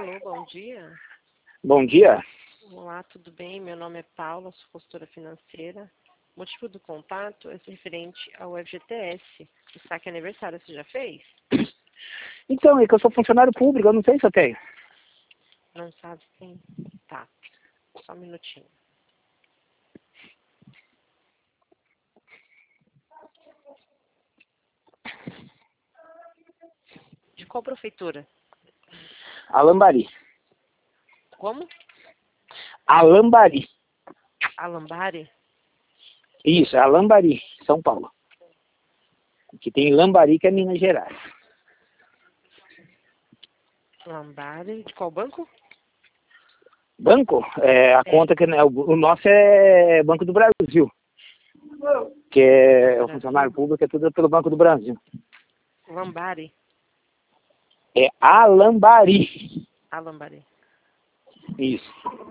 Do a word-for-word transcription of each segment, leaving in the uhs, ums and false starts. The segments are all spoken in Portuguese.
Alô, bom dia. Bom dia. Olá, tudo bem? Meu nome é Paula, sou consultora financeira. O motivo do contato é referente ao F G T S, o saque aniversário. Você já fez? Então, é que eu sou funcionário público, eu não sei se eu tenho. Não sabe sim? Tá, só um minutinho. De qual prefeitura? Alambari. Como? Alambari. Alambari? Isso, é Alambari, São Paulo. Que tem Lambari, que é Minas Gerais. Lambari, de qual banco? Banco? É, a É. conta que... né, o, o nosso é Banco do Brasil. Que é o funcionário público, é tudo pelo Banco do Brasil. Lambari. É Alambari. Alambari. Isso.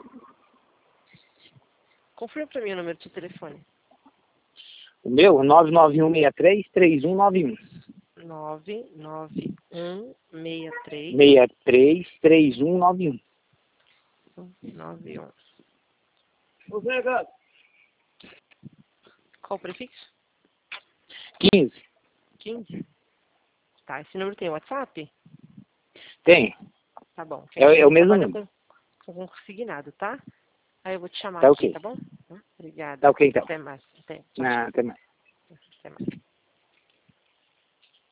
Confirma para mim o número do seu telefone. O meu, nove nove um seis três, três um nove um. nove nove um seis três seis três, três um nove um. nove um. Qual o prefixo? quinze. quinze. Tá, esse número tem WhatsApp? Tem. Tá bom. É, é o mesmo trabalha número. com, com consignado, tá? Aí eu vou te chamar Tá aqui, ok. tá bom? Obrigada. Tá ok, então. Até mais. Até, tchau, Ah, tchau. até mais. Até mais.